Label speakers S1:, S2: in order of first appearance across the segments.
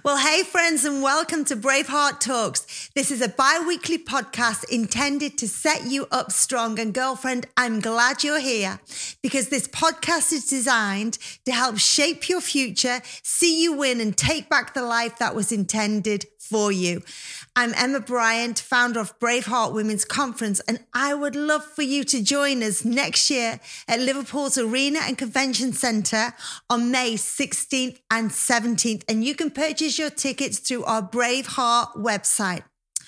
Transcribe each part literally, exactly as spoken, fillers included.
S1: Well, hey friends, and welcome to Braveheart Talks. This is a bi-weekly podcast intended to set you up strong. And girlfriend, I'm glad you're here because this podcast is designed to help shape your future, see you win, and take back the life that was intended for you. I'm Emma Bryant, founder of Braveheart Women's Conference, and I would love for you to join us next year at Liverpool's Arena and Convention Centre on May sixteenth and seventeenth, and you can purchase your tickets through our Braveheart website.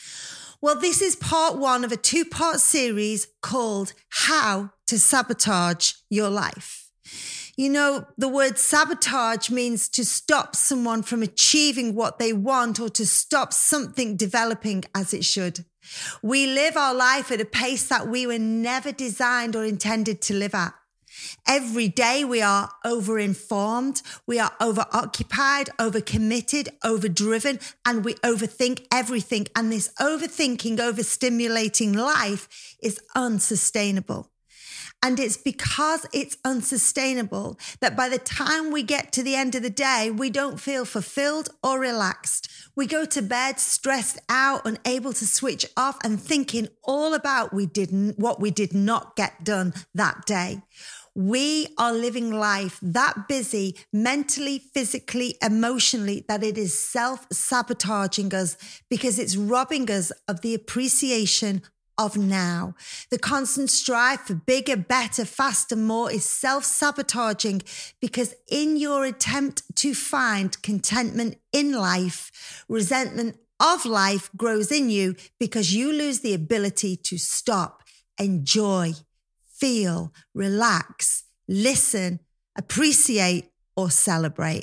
S1: Well, this is part one of a two-part series called How to Sabotage Your Life. You know, the word sabotage means to stop someone from achieving what they want or to stop something developing as it should. We live our life at a pace that we were never designed or intended to live at. Every day we are over-informed, we are over-occupied, over-committed, over-driven, and we overthink everything. And this overthinking, overstimulating life is unsustainable. And it's because it's unsustainable that by the time we get to the end of the day, we don't feel fulfilled or relaxed. We go to bed stressed out, unable to switch off and thinking all about we didn't, what we did not get done that day. We are living life that busy mentally, physically, emotionally that it is self-sabotaging us because it's robbing us of the appreciation of now. The constant strive for bigger, better, faster, more is self-sabotaging because in your attempt to find contentment in life, resentment of life grows in you because you lose the ability to stop, enjoy, feel, relax, listen, appreciate, or celebrate.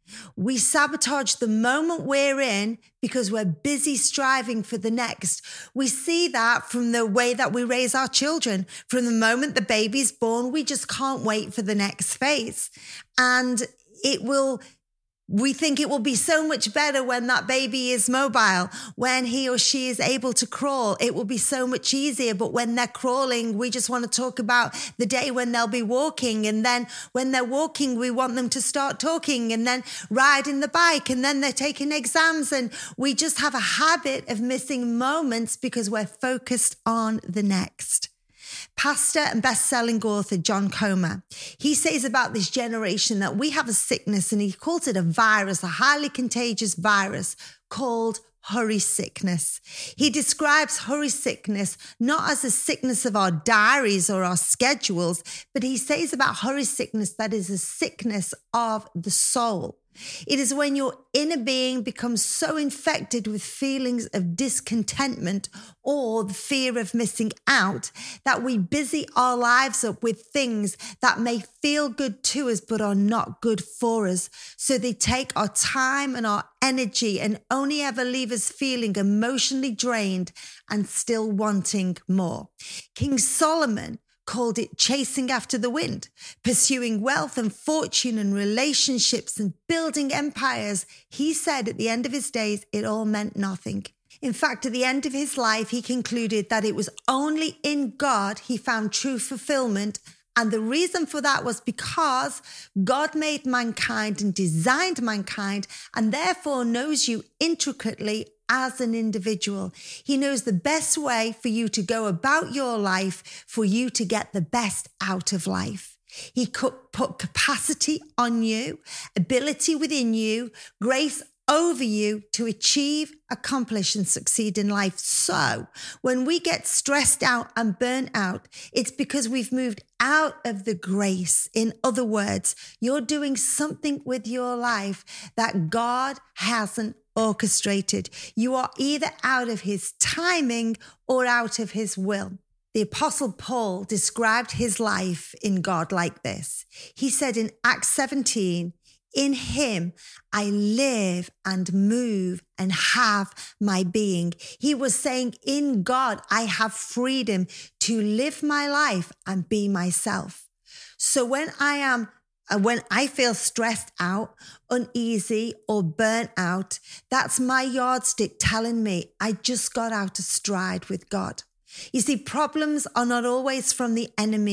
S1: We sabotage the moment we're in because we're busy striving for the next. We see that from the way that we raise our children. From the moment the baby's born, we just can't wait for the next phase. And it will We think it will be so much better when that baby is mobile, when he or she is able to crawl. It will be so much easier. But when they're crawling, we just want to talk about the day when they'll be walking. And then when they're walking, we want them to start talking and then riding the bike. And then they're taking exams. And we just have a habit of missing moments because we're focused on the next. Pastor and best-selling author John Comer, he says about this generation that we have a sickness, and he calls it a virus, a highly contagious virus called hurry sickness. He describes hurry sickness not as a sickness of our diaries or our schedules, but he says about hurry sickness that is a sickness of the soul. It is when your inner being becomes so infected with feelings of discontentment or the fear of missing out that we busy our lives up with things that may feel good to us but are not good for us. So they take our time and our energy and only ever leave us feeling emotionally drained and still wanting more. King Solomon called it chasing after the wind, pursuing wealth and fortune and relationships and building empires. He said at the end of his days, it all meant nothing. In fact, at the end of his life, he concluded that it was only in God he found true fulfillment. And the reason for that was because God made mankind and designed mankind and therefore knows you intricately as an individual. He knows the best way for you to go about your life, for you to get the best out of life. He could put capacity on you, ability within you, grace over you to achieve, accomplish, and succeed in life. So when we get stressed out and burnt out, it's because we've moved out of the grace. In other words, you're doing something with your life that God hasn't orchestrated. You are either out of his timing or out of his will. The Apostle Paul described his life in God like this. He said in Acts seventeen, in him I live and move and have my being. He was saying in God, I have freedom to live my life and be myself. So when I am When I feel stressed out, uneasy, or burnt out, that's my yardstick telling me I just got out of stride with God. You see, problems are not always from the enemy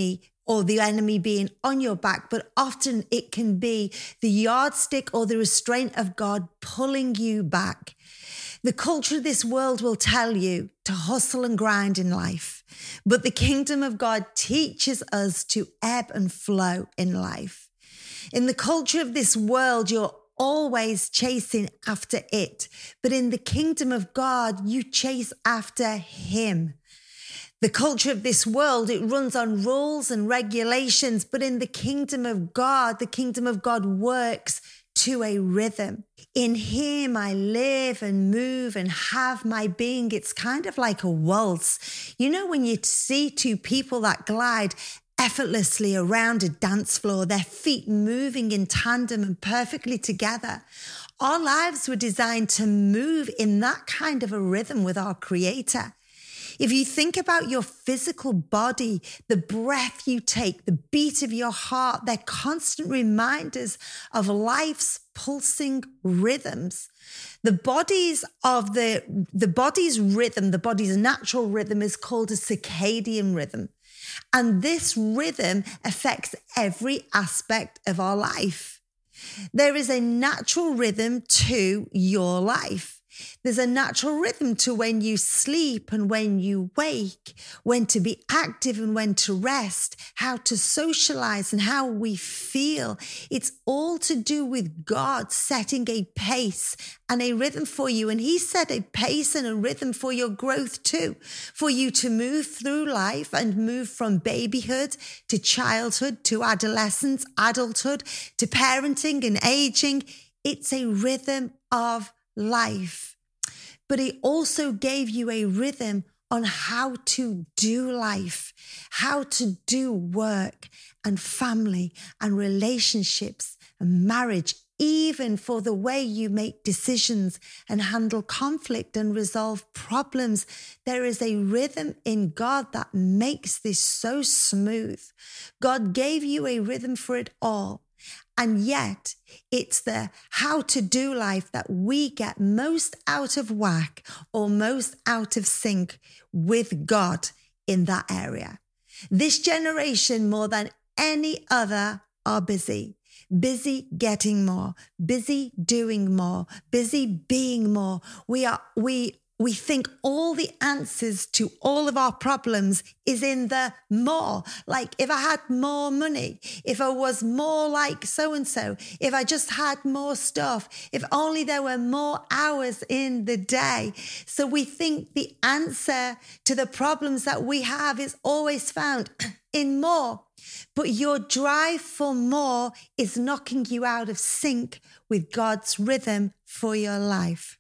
S1: or the enemy being on your back, but often it can be the yardstick or the restraint of God pulling you back. The culture of this world will tell you to hustle and grind in life, but the kingdom of God teaches us to ebb and flow in life. In the culture of this world, you're always chasing after it, but in the kingdom of God, you chase after Him. The culture of this world, it runs on rules and regulations, but in the kingdom of God, the kingdom of God works to a rhythm. In Him, I live and move and have my being. It's kind of like a waltz. You know, when you see two people that glide effortlessly around a dance floor, their feet moving in tandem and perfectly together. Our lives were designed to move in that kind of a rhythm with our Creator. If you think about your physical body, the breath you take, the beat of your heart, they're constant reminders of life's pulsing rhythms. The bodies of the, the body's rhythm, the body's natural rhythm is called a circadian rhythm. And this rhythm affects every aspect of our life. There is a natural rhythm to your life. There's a natural rhythm to when you sleep and when you wake, when to be active and when to rest, how to socialize and how we feel. It's all to do with God setting a pace and a rhythm for you. And He set a pace and a rhythm for your growth too, for you to move through life and move from babyhood to childhood, to adolescence, adulthood, to parenting and aging. It's a rhythm of life. But He also gave you a rhythm on how to do life, how to do work and family and relationships and marriage, even for the way you make decisions and handle conflict and resolve problems. There is a rhythm in God that makes this so smooth. God gave you a rhythm for it all. And yet it's the how to do life that we get most out of whack or most out of sync with God in that area. This generation, more than any other, are busy. Busy getting more, busy doing more, busy being more. We are, we, we think all the answers to all of our problems is in the more. Like if I had more money, if I was more like so-and-so, if I just had more stuff, if only there were more hours in the day. So we think the answer to the problems that we have is always found in more. But your drive for more is knocking you out of sync with God's rhythm for your life.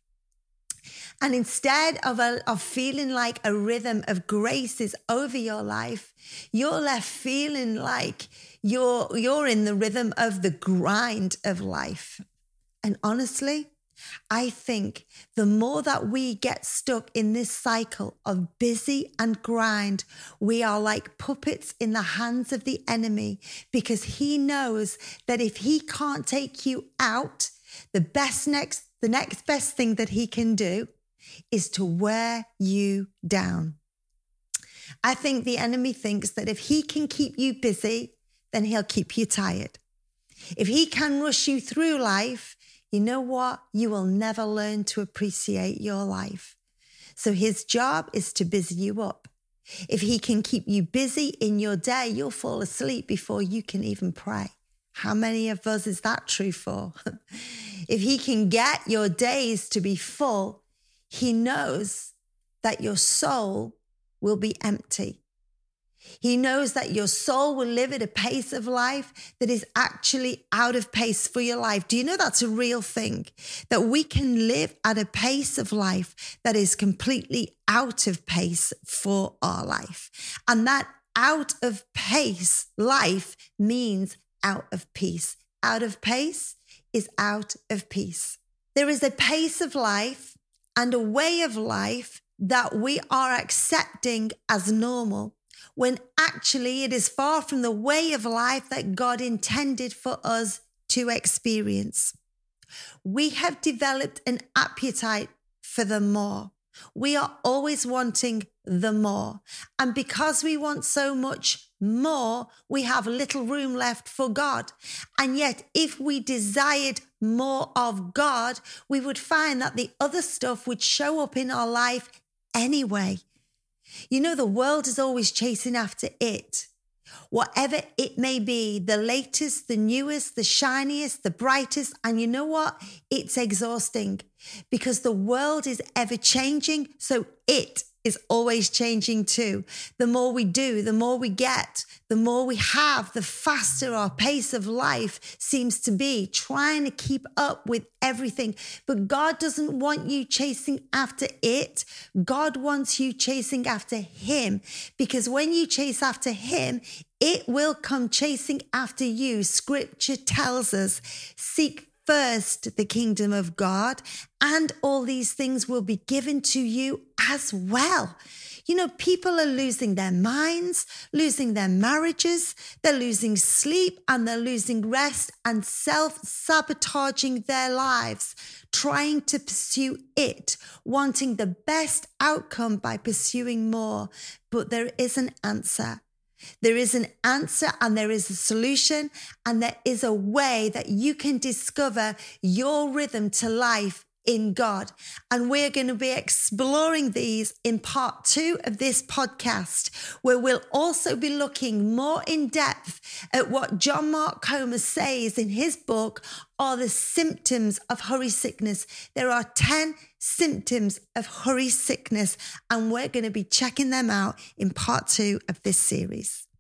S1: And instead of, a, of feeling like a rhythm of grace is over your life, you're left feeling like you're, you're in the rhythm of the grind of life. And honestly, I think the more that we get stuck in this cycle of busy and grind, we are like puppets in the hands of the enemy, because he knows that if he can't take you out, the best next, the next best thing that he can do is to wear you down. I think the enemy thinks that if he can keep you busy, then he'll keep you tired. If he can rush you through life, you know what? You will never learn to appreciate your life. So his job is to busy you up. If he can keep you busy in your day, you'll fall asleep before you can even pray. How many of us is that true for? If he can get your days to be full, he knows that your soul will be empty. He knows that your soul will live at a pace of life that is actually out of pace for your life. Do you know that's a real thing? That we can live at a pace of life that is completely out of pace for our life. And that out of pace life means out of peace. Out of pace is out of peace. There is a pace of life and a way of life that we are accepting as normal, when actually it is far from the way of life that God intended for us to experience. We have developed an appetite for the more. We are always wanting the more. And because we want so much more, we have little room left for God. And yet, if we desired more of God, we would find that the other stuff would show up in our life anyway. You know, the world is always chasing after it. Whatever it may be, the latest, the newest, the shiniest, the brightest. And you know what? It's exhausting because the world is ever changing. So it is always changing too. The more we do, the more we get, the more we have, the faster our pace of life seems to be, trying to keep up with everything. But God doesn't want you chasing after it. God wants you chasing after Him, because when you chase after Him, it will come chasing after you. Scripture tells us, seek first the kingdom of God, and all these things will be given to you as well. You know, people are losing their minds, losing their marriages, they're losing sleep, and they're losing rest and self-sabotaging their lives, trying to pursue it, wanting the best outcome by pursuing more. But there is an answer. There is an answer and there is a solution, and there is a way that you can discover your rhythm to life in God. And we're going to be exploring these in part two of this podcast, where we'll also be looking more in depth at what John Mark Comer says in his book are the symptoms of hurry sickness. There are ten symptoms of hurry sickness, and we're going to be checking them out in part two of this series.